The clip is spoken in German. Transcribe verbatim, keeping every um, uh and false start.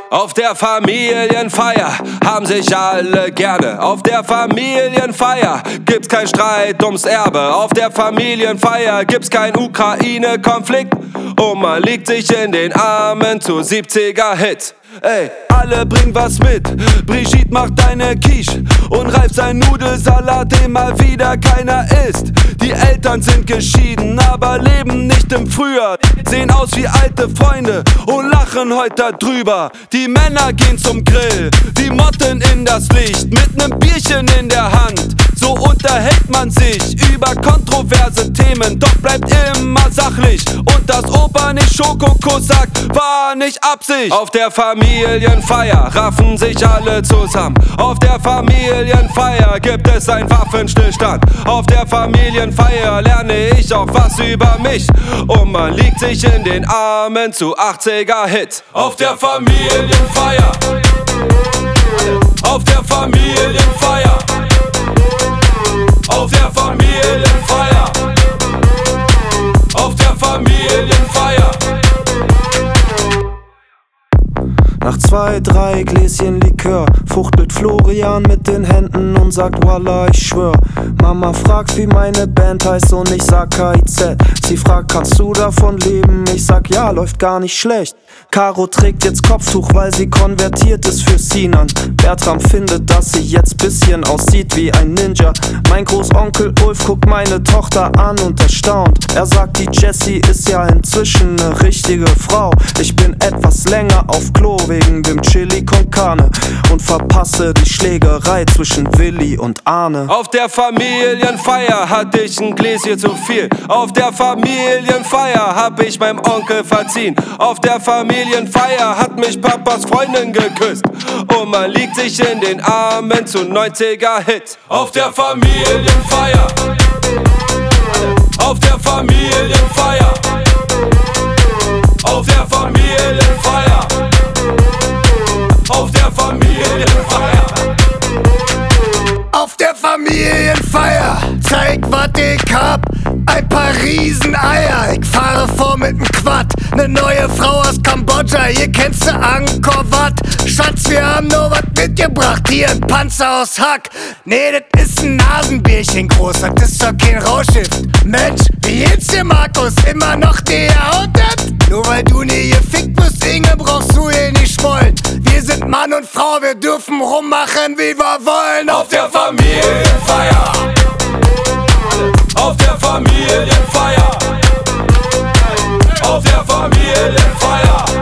Auf der Familienfeier haben sich alle gerne. Auf der Familienfeier gibt's kein Streit ums Erbe. Auf der Familienfeier gibt's kein Ukraine-Konflikt. Und man liegt sich in den Armen zu siebziger-Hits. Ey, alle bringen was mit. Brigitte macht eine Quiche und reift ein Nudelsalat, den mal wieder keiner isst. Die Eltern sind geschieden, aber leben nicht im Frühjahr. Sehen aus wie alte Freunde und lachen heute darüber. Die Männer gehen zum Grill, die Motten in das Licht, mit nem Bierchen in der Hand. So unterhält man sich über kontroverse Themen, doch bleibt immer sachlich. Und dass Opa nicht Schokokuss sagt, war nicht Absicht. Auf der Familienfeier raffen sich alle zusammen. Auf der Familienfeier gibt es einen Waffenstillstand. Auf der Familienfeier lerne ich auch was über mich. Und man liegt sich in den Armen zu achtziger-Hits. Auf der Familienfeier, auf der Familienfeier, auf der Familienfeier, auf der Familienfeier. Nach zwei, drei Gläschen Likör fuchtelt Florian mit den Händen und sagt Wallah, ich schwör. Mama fragt, wie meine Band heißt und ich sag K I Z. Sie fragt, kannst du davon leben? Ich sag, ja, läuft gar nicht schlecht. Caro trägt jetzt Kopftuch, weil sie konvertiert ist für Sinan. Bertram findet, dass sie jetzt bisschen aussieht wie ein Ninja. Mein Großonkel Ulf guckt meine Tochter an und erstaunt. Er sagt, die Jessie ist ja inzwischen ne richtige Frau. Ich bin etwas länger auf Klo wegen dem Chili con Carne und verpasse die Schlägerei zwischen Willi und Arne. Auf der Familienfeier hatte ich ein Gläschen zu viel. Auf der Familienfeier hab ich meinem Onkel verziehen. Auf der Familienfeier hat mich Papas Freundin geküsst. Und man liegt sich in den Armen zu neunziger-Hits. Auf der Familienfeier, auf der Familienfeier, auf der Familienfeier, auf der Familienfeier. Auf der Familienfeier, zeig wat ich hab, ein paar Rieseneier. Ich fahre vor mit nem Quad, ne neue Frau aus Kambodscha, hier kennst du Angkor Wat. Schatz, wir haben nur wat mitgebracht, hier ein Panzer aus Hack. Nee, das ist ein Nasenbierchen groß, das ist doch kein Rauschgift. Mensch, wie geht's dir, Markus? Immer noch geoutet? Nur weil du nie gefickt bist, Inge, brauchst du hier nicht schmollen. Wir sind Mann und Frau, wir dürfen rummachen, wie wir wollen. Auf der Familienfeier, auf der Familienfeier, auf der Familienfeier.